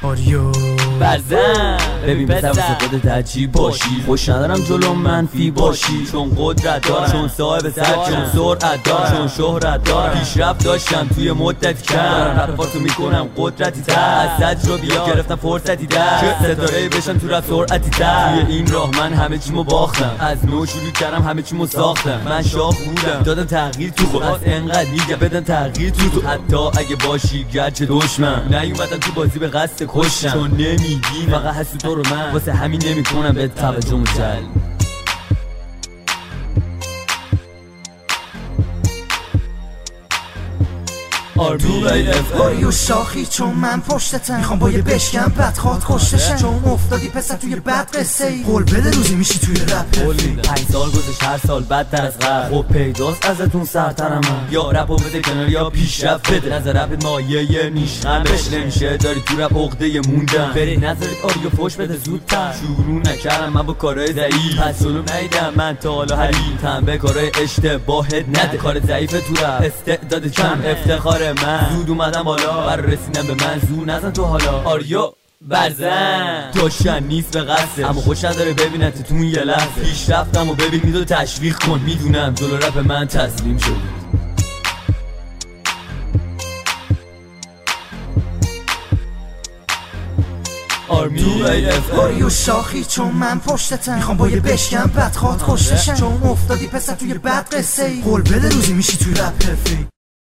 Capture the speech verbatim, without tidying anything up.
آریو برزن ببین پسر واسه خودت عجیب باشی، خوش ندارم جلو منفی باشی، چون قدرت دارم، چون صاحب سر، چون سرعت دارم، چون شهرت دارم، پیشرفت داشتم توی مدتی کم، دارم رفارتو میکنم قدرتی تر، از تجربیا گرفتم فرصتی در که ستاره بشم تو رفت سرعتی تر. توی این راه من همه چیمو باختم، از نو شروع کردم همه چیمو ساختم، من شاه بودم دادم تغییر تو خود، از انقدر میگه بدن تغییر تو تو، حتی اگه باشی گرچه دشمن نیومدم تو بازی به قصد کشم، چون نمیگی فقط حسو تو رو من، واسه همین نمیکنم به توجه مجل. آریو شاخی چون من پشتتم، میخوام با یه بشکم بد خواد کشتشم، چون افتادی پسر توی بد قصه ای، قول بده روزی میشی توی رپ حرفی. پنج سال گذشت هر سال بدتر از قبل، خب پیداست ازتون سرترم من، یا رپو بده کنار یا پیشرفت بده، نظر رپ مایه یه نیشخم بش نمیشه، داری تو رپ عقده موندم، بری نظرت آریو فوش بده زودتر، شروع نکردم من با کارهای ضعیف، پس جلو نیدم من تا حالا حریف، تنبه کارهای اشتباهت نده، کار ضعیف تو رپ استعداد کم، افتخار من زود اومدم بالا، برای رسیدم به من زود نزن تو حالا. آریو برزن داشتن نیست به قصد، اما خوش نداره ببینت تو یه لحظه، پیشرفتم و ببین میدو تشویق کن، میدونم جلو رپ من تسلیم شد. آریو شاخی چون من پشتتم، میخوام با یه بشکم بد خواد کشتشم، چون افتادی پسر توی بد قصه ای، قول بده روزی میشی توی رپ حرفی.